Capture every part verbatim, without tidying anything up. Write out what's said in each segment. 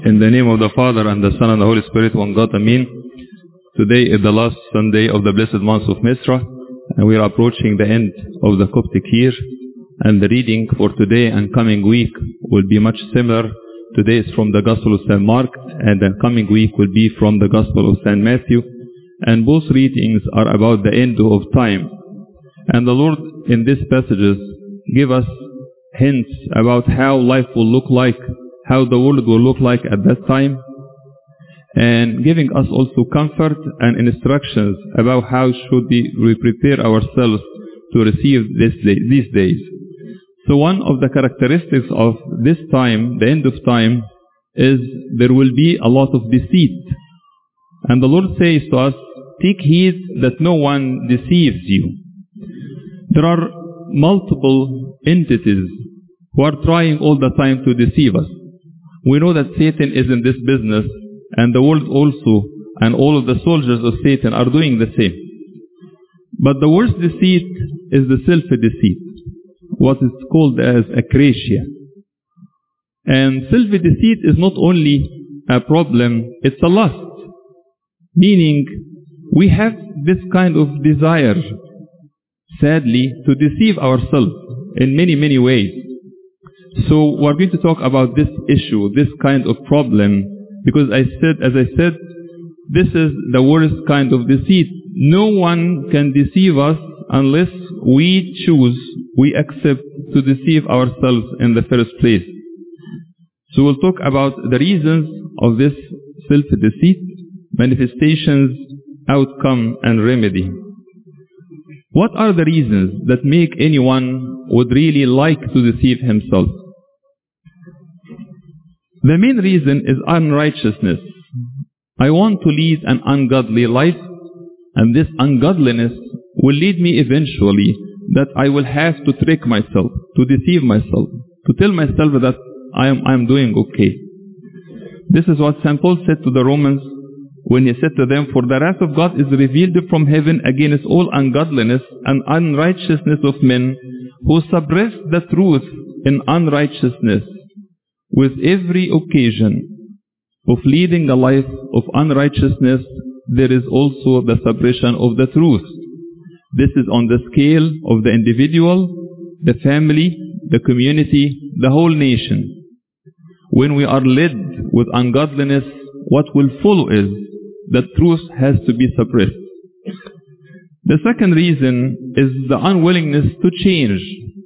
In the name of the Father, and the Son, and the Holy Spirit, one God, Amen. Today is the last Sunday of the blessed month of Misra, and we are approaching the end of the Coptic year, and the reading for today and coming week will be much similar. Today is from the Gospel of Saint Mark, and the coming week will be from the Gospel of Saint Matthew, and both readings are about the end of time. And the Lord in these passages give us hints about how life will look like, how the world will look like at that time, and giving us also comfort and instructions about how should we, we prepare ourselves to receive this day, these days. So one of the characteristics of this time, the end of time, is there will be a lot of deceit. And the Lord says to us, take heed that no one deceives you. There are multiple entities who are trying all the time to deceive us. We know that Satan is in this business, and the world also, and all of the soldiers of Satan are doing the same. But the worst deceit is the self-deceit, what is called as akrasia. And self-deceit is not only a problem, it's a lust. Meaning, we have this kind of desire, sadly, to deceive ourselves in many, many ways. So we're going to talk about this issue, this kind of problem, because I said, as I said, this is the worst kind of deceit. No one can deceive us unless we choose, we accept to deceive ourselves in the first place. So we'll talk about the reasons of this self-deceit, manifestations, outcome, and remedy. What are the reasons that make anyone would really like to deceive himself? The main reason is unrighteousness. I want to lead an ungodly life, and this ungodliness will lead me eventually that I will have to trick myself, to deceive myself, to tell myself that I am, I am doing okay. This is what Saint Paul said to the Romans when he said to them, for the wrath of God is revealed from heaven against all ungodliness and unrighteousness of men who suppress the truth in unrighteousness. With every occasion of leading a life of unrighteousness, there is also the suppression of the truth. This is on the scale of the individual, the family, the community, the whole nation. When we are led with ungodliness, what will follow is that truth has to be suppressed. The second reason is the unwillingness to change.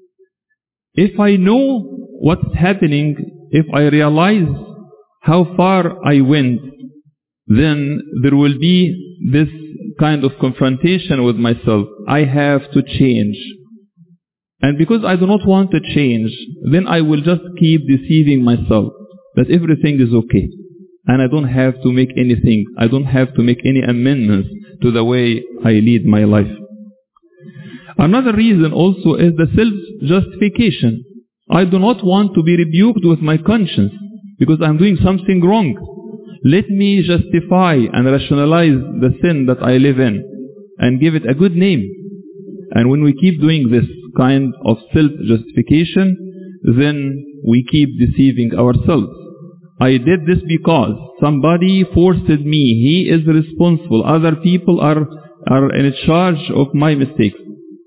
If I know what's happening, if I realize how far I went, then there will be this kind of confrontation with myself. I have to change. And because I do not want to change, then I will just keep deceiving myself that everything is okay. And I don't have to make anything. I don't have to make any amendments to the way I lead my life. Another reason also is the self-justification. I do not want to be rebuked with my conscience because I'm doing something wrong. Let me justify and rationalize the sin that I live in and give it a good name. And when we keep doing this kind of self-justification, then we keep deceiving ourselves. I did this because somebody forced me. He is responsible. Other people are, are in charge of my mistakes.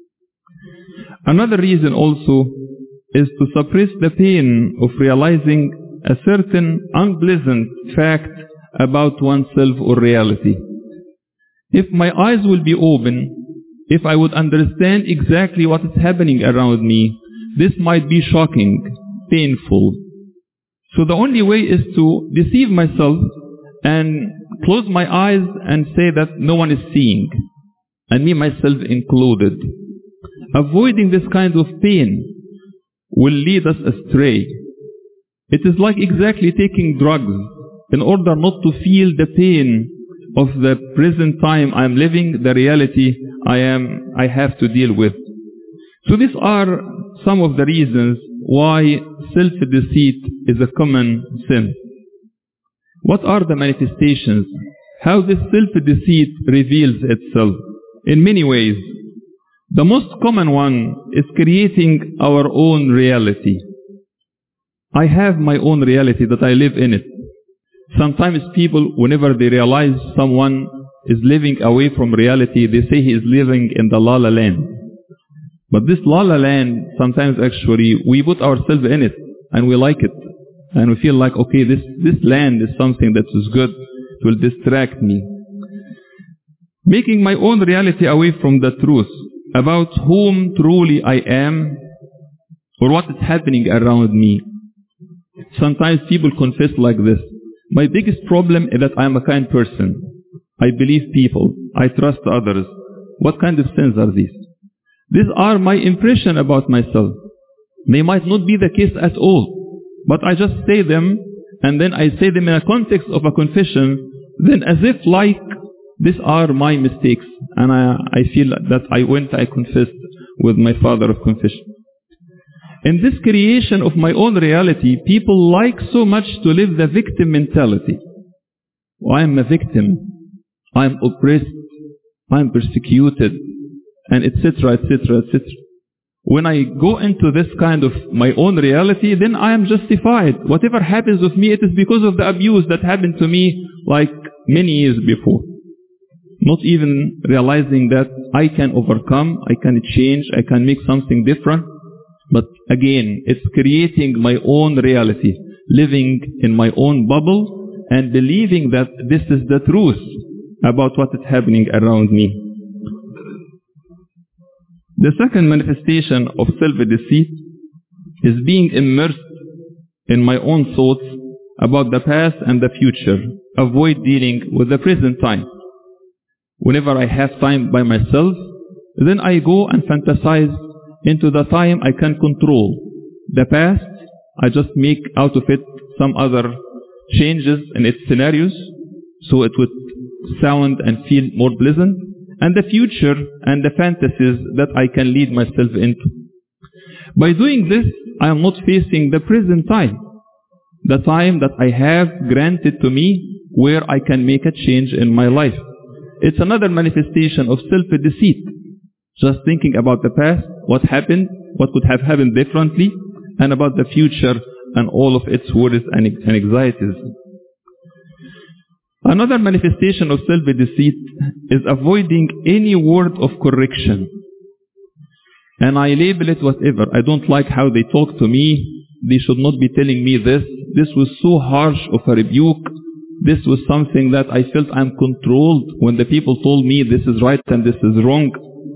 Another reason also is to suppress the pain of realizing a certain unpleasant fact about oneself or reality. If my eyes will be open, if I would understand exactly what is happening around me, this might be shocking, painful. So the only way is to deceive myself and close my eyes and say that no one is seeing, and me myself included. Avoiding this kind of pain will lead us astray. It is like exactly taking drugs in order not to feel the pain of the present time I am living, the reality I am, I have to deal with. So these are some of the reasons why self-deceit is a common sin. What are the manifestations? How this self-deceit reveals itself? In many ways. The most common one is creating our own reality. I have my own reality that I live in it. Sometimes people, whenever they realize someone is living away from reality, they say he is living in the la la land. But this la la land, sometimes actually, we put ourselves in it, and we like it. And we feel like, okay, this, this land is something that is good, it will distract me. Making my own reality away from the truth about whom truly I am, or what is happening around me. Sometimes people confess like this. My biggest problem is that I am a kind person. I believe people. I trust others. What kind of sins are these? These are my impression about myself. They might not be the case at all, but I just say them, and then I say them in a context of a confession, then as if like these are my mistakes, and I, I feel that I went, I confessed with my father of confession. In this creation of my own reality, people like so much to live the victim mentality. I am a victim. I am oppressed. I am persecuted. And et cetera, et cetera, et cetera. When I go into this kind of my own reality, then I am justified. Whatever happens with me, it is because of the abuse that happened to me like many years before. Not even realizing that I can overcome, I can change, I can make something different. But again, it's creating my own reality, living in my own bubble and believing that this is the truth about what is happening around me. The second manifestation of self-deceit is being immersed in my own thoughts about the past and the future. Avoid dealing with the present time. Whenever I have time by myself, then I go and fantasize into the time I can control. The past, I just make out of it some other changes in its scenarios, so it would sound and feel more pleasant. And the future and the fantasies that I can lead myself into. By doing this, I am not facing the present time, the time that I have granted to me where I can make a change in my life. It's another manifestation of self-deceit, just thinking about the past, what happened, what could have happened differently, and about the future and all of its worries and anxieties. Another manifestation of self-deceit is avoiding any word of correction. And I label it whatever. I don't like how they talk to me. They should not be telling me this. This was so harsh of a rebuke. This was something that I felt I'm controlled when the people told me this is right and this is wrong.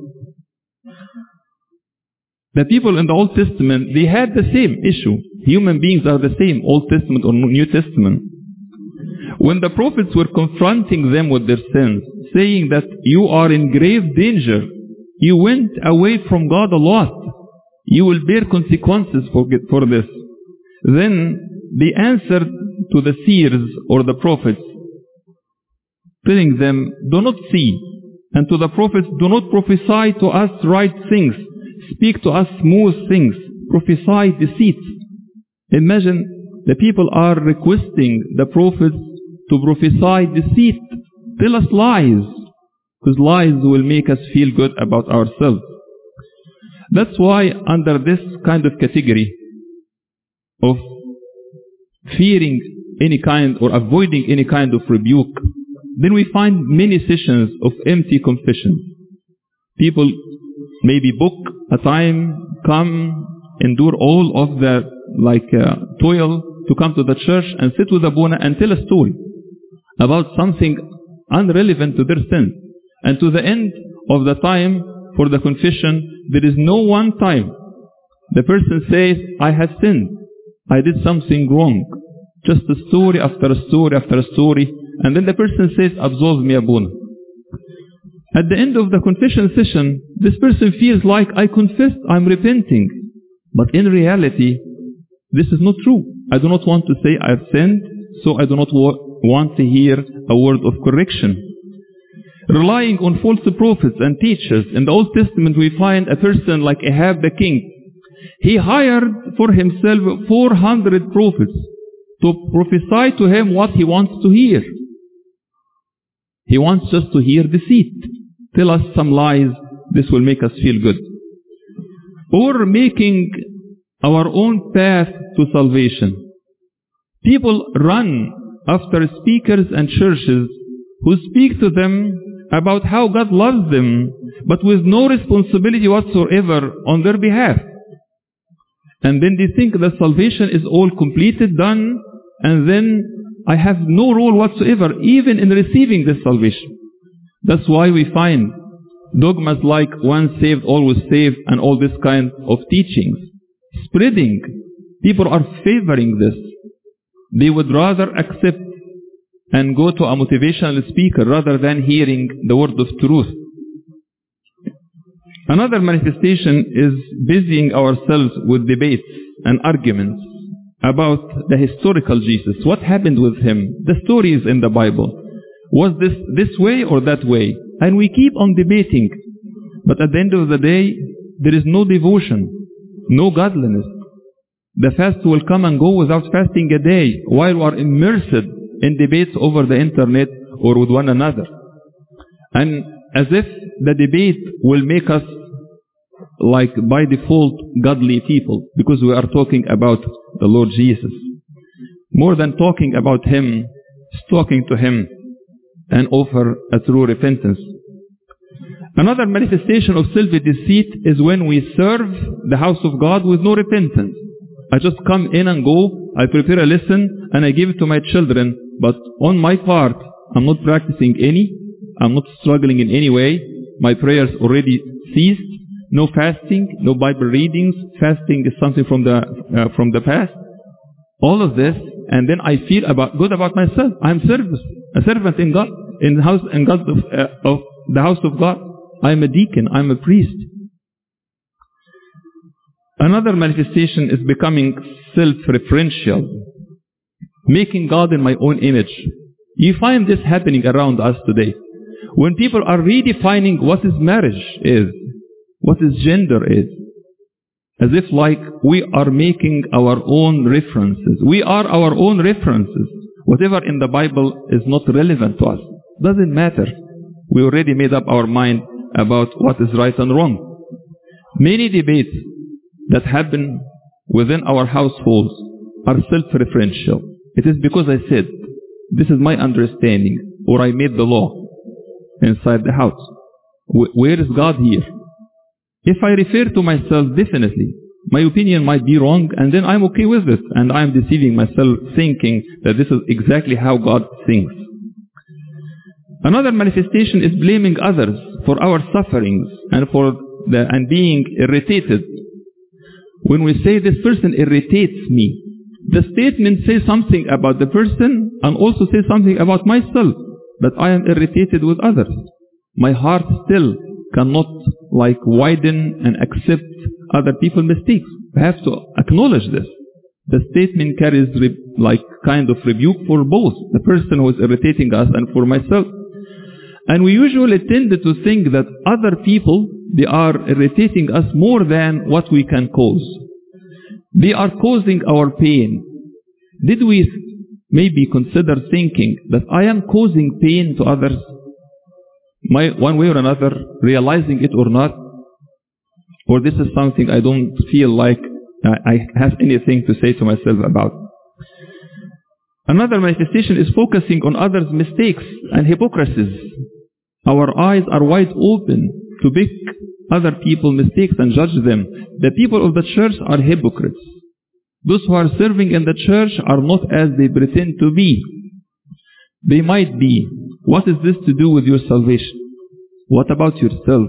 The people in the Old Testament, they had the same issue. Human beings are the same, Old Testament or New Testament. When the prophets were confronting them with their sins, saying that you are in grave danger, you went away from God a lot, you will bear consequences for, for this. Then they answered to the seers or the prophets, telling them, do not see, and to the prophets, do not prophesy to us right things, speak to us smooth things, prophesy deceits. Imagine the people are requesting the prophets to prophesy deceit, tell us lies, because lies will make us feel good about ourselves. That's why under this kind of category of fearing any kind or avoiding any kind of rebuke, then we find many sessions of empty confession. People maybe book a time, come, endure all of the like uh, toil to come to the church and sit with Abuna and tell a story about something unrelevant to their sin. And to the end of the time for the confession, there is no one time the person says, I have sinned, I did something wrong. Just a story after a story after a story. And then the person says, absolve me, Abuna. At the end of the confession session, this person feels like, I confessed, I'm repenting. But in reality, this is not true. I do not want to say I've sinned, so I do not want to hear a word of correction. Relying on false prophets and teachers. In the Old Testament we find a person like Ahab the king. He hired for himself four hundred prophets to prophesy to him what he wants to hear. He wants just to hear deceit. Tell us some lies, this will make us feel good. Or making our own path to salvation. People run after speakers and churches who speak to them about how God loves them, but with no responsibility whatsoever on their behalf. And then they think that salvation is all completed, done, and then I have no role whatsoever even in receiving this salvation. That's why we find dogmas like once saved, always saved, and all this kind of teachings spreading. People are favoring this. They would rather accept and go to a motivational speaker rather than hearing the word of truth. Another manifestation is busying ourselves with debates and arguments about the historical Jesus. What happened with him? The stories in the Bible. Was this this way or that way? And we keep on debating. But at the end of the day, there is no devotion, no godliness. The fast will come and go without fasting a day while we are immersed in debates over the internet or with one another. And as if the debate will make us, like by default, godly people, because we are talking about the Lord Jesus. More than talking about him, it's talking to him and offer a true repentance. Another manifestation of self-deceit is when we serve the house of God with no repentance. I just come in and go, I prepare a lesson, and I give it to my children, but on my part, I'm not practicing any, I'm not struggling in any way, my prayers already ceased, no fasting, no Bible readings, fasting is something from the uh, from the past. All of this, and then I feel about good about myself. I'm service, a servant in God, in the house, in God of, uh, of the house of God. I'm a deacon, I'm a priest. Another manifestation is becoming self-referential, making God in my own image. You find this happening around us today. When people are redefining what is marriage is, what is gender is, as if like we are making our own references. We are our own references. Whatever in the Bible is not relevant to us. Doesn't matter. We already made up our mind about what is right and wrong. Many debates that happen within our households are self-referential. It is because I said, this is my understanding, or I made the law inside the house. Where is God here? If I refer to myself, definitely, my opinion might be wrong, and then I'm okay with it, and I'm deceiving myself thinking that this is exactly how God thinks. Another manifestation is blaming others for our sufferings and for the, and being irritated. When we say this person irritates me, the statement says something about the person and also says something about myself, that I am irritated with others. My heart still cannot like widen and accept other people's mistakes. I have to acknowledge this. The statement carries re- like kind of rebuke for both the person who is irritating us and for myself. And we usually tend to think that other people, they are irritating us more than what we can cause. They are causing our pain. Did we maybe consider thinking that I am causing pain to others? My, one way or another, realizing it or not? Or this is something I don't feel like I have anything to say to myself about. Another manifestation is focusing on others' mistakes and hypocrisies. Our eyes are wide open to pick other people's mistakes and judge them. The people of the church are hypocrites. Those who are serving in the church are not as they pretend to be. They might be. What is this to do with your salvation? What about yourself?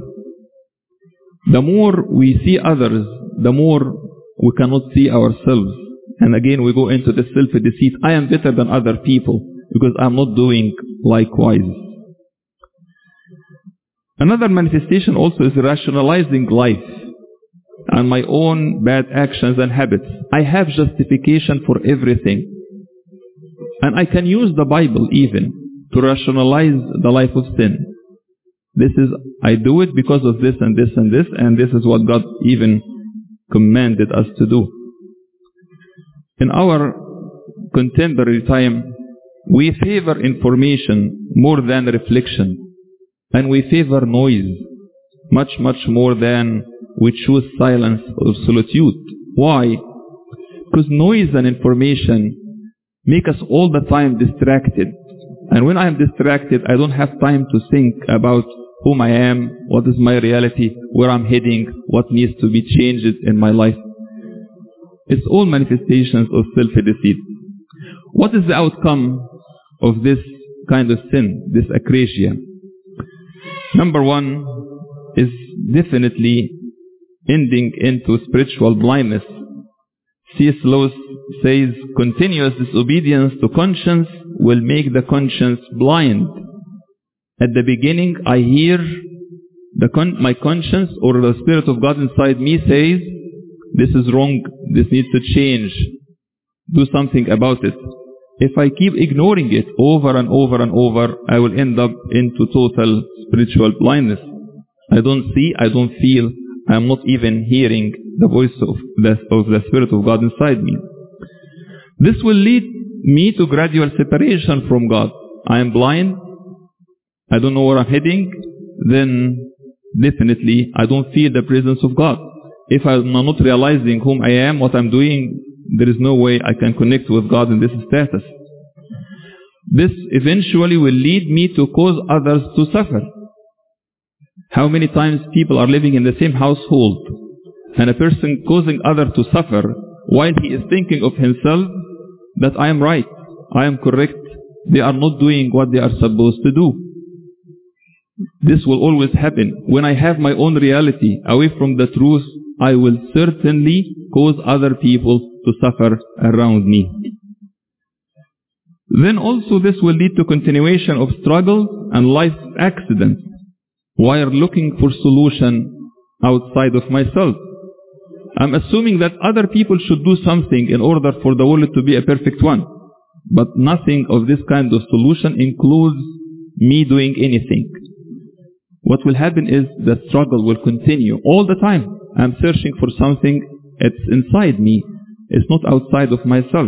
The more we see others, the more we cannot see ourselves. And again, we go into the self-deceit. I am better than other people because I'm not doing likewise. Another manifestation also is rationalizing life and my own bad actions and habits. I have justification for everything. And I can use the Bible even to rationalize the life of sin. This is, I do it because of this and this and this, and this is what God even commanded us to do. In our contemporary time, we favor information more than reflection. And we favor noise much, much more than we choose silence or solitude. Why? Because noise and information make us all the time distracted. And when I am distracted, I don't have time to think about whom I am, what is my reality, where I'm heading, what needs to be changed in my life. It's all manifestations of self-deceit. What is the outcome of this kind of sin, this acrasia? Number one is definitely ending into spiritual blindness. C S Lewis says, continuous disobedience to conscience will make the conscience blind. At the beginning, I hear the con- my conscience or the Spirit of God inside me says, this is wrong, this needs to change, do something about it. If I keep ignoring it over and over and over, I will end up into total spiritual blindness. I don't see, I don't feel, I am not even hearing the voice of the, of the Spirit of God inside me. This will lead me to gradual separation from God. I am blind, I don't know where I'm heading, then definitely I don't feel the presence of God. If I'm not realizing whom I am, what I'm doing, there is no way I can connect with God in this status. This eventually will lead me to cause others to suffer. How many times people are living in the same household and a person causing others to suffer while he is thinking of himself that I am right, I am correct, they are not doing what they are supposed to do. This will always happen. When I have my own reality away from the truth, I will certainly cause other people to suffer around me. Then also this will lead to continuation of struggles and life accidents while looking for solution outside of myself. I'm assuming that other people should do something in order for the world to be a perfect one. But nothing of this kind of solution includes me doing anything. What will happen is the struggle will continue all the time. I'm searching for something, it's inside me. It's not outside of myself.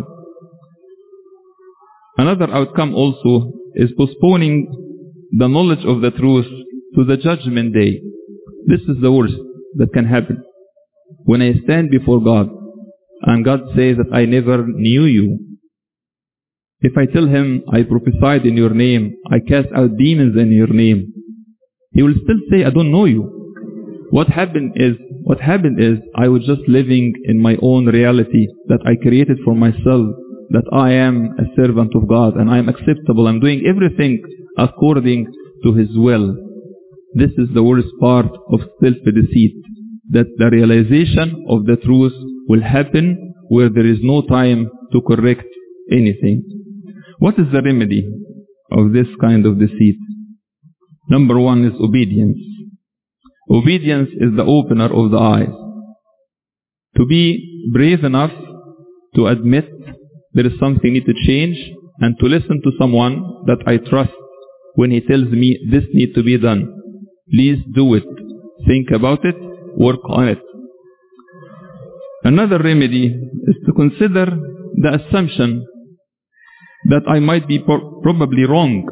Another outcome also is postponing the knowledge of the truth to the judgment day. This is the worst that can happen. When I stand before God and God says that I never knew you. If I tell him I prophesied in your name, I cast out demons in your name, he will still say I don't know you. What happened is, what happened is I was just living in my own reality that I created for myself, that I am a servant of God and I am acceptable. I'm doing everything according to his will. This is the worst part of self-deceit, that the realization of the truth will happen where there is no time to correct anything. What is the remedy of this kind of deceit? Number one is obedience. Obedience is the opener of the eyes. To be brave enough to admit there is something need to change and to listen to someone that I trust when he tells me this needs to be done. Please do it. Think about it. Work on it. Another remedy is to consider the assumption that I might be pro- probably wrong.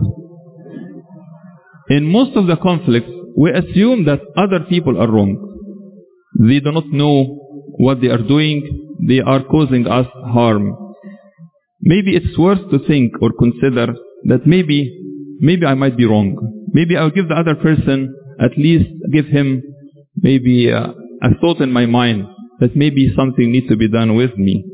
In most of the conflicts, we assume that other people are wrong. They do not know what they are doing. They are causing us harm. Maybe it's worth to think or consider that maybe, maybe I might be wrong. Maybe I'll give the other person, at least give him maybe a, a thought in my mind that maybe something needs to be done with me.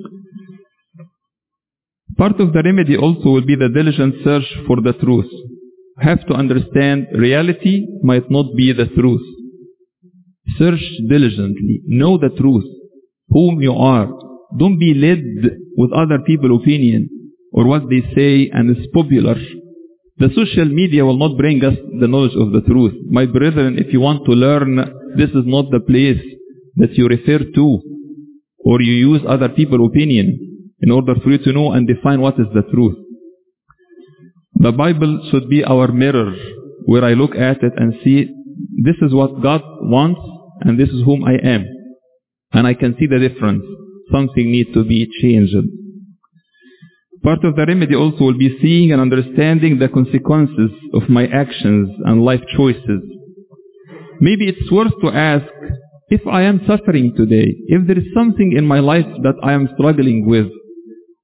Part of the remedy also will be the diligent search for the truth. Have to understand reality might not be the truth. Search diligently. Know the truth. Whom you are. Don't be led with other people's opinion or what they say and it's popular. The social media will not bring us the knowledge of the truth. My brethren, if you want to learn, this is not the place that you refer to or you use other people's opinion in order for you to know and define what is the truth. The Bible should be our mirror where I look at it and see this is what God wants and this is whom I am. And I can see the difference. Something needs to be changed. Part of the remedy also will be seeing and understanding the consequences of my actions and life choices. Maybe it's worth to ask, if I am suffering today, if there is something in my life that I am struggling with,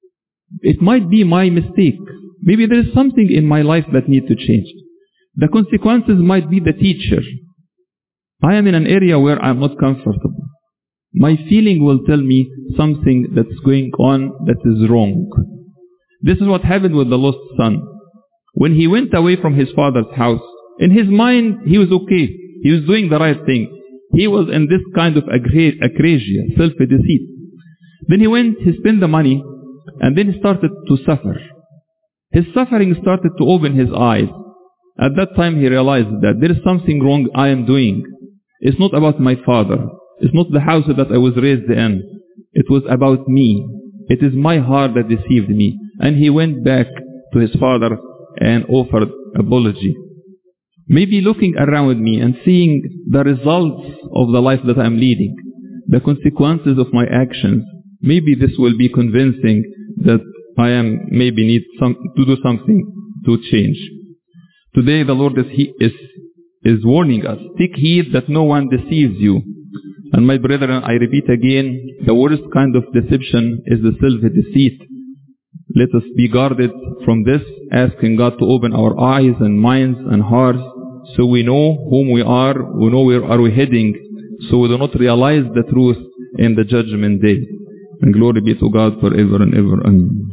It might be my mistake. Maybe there is something in my life that needs to change. The consequences might be the teacher. I am in an area where I am not comfortable. My feeling will tell me something that's going on that is wrong. This is what happened with the lost son. When he went away from his father's house, in his mind he was okay. He was doing the right thing. He was in this kind of acrasia, self-deceit. Then he went, he spent the money, and then he started to suffer. His suffering started to open his eyes. At that time he realized that there is something wrong I am doing. It's not about my father. It's not the house that I was raised in. It was about me. It is my heart that deceived me. And he went back to his father and offered apology. Maybe looking around me and seeing the results of the life that I'm leading, the consequences of my actions, maybe this will be convincing that I am maybe need some to do something to change. Today the Lord is, he, is, is warning us, take heed that no one deceives you. And my brethren, I repeat again, the worst kind of deception is the self-deceit. Let us be guarded from this, asking God to open our eyes and minds and hearts so we know whom we are, we know where are we heading, so we do not realize the truth in the judgment day. And glory be to God forever and ever. Amen.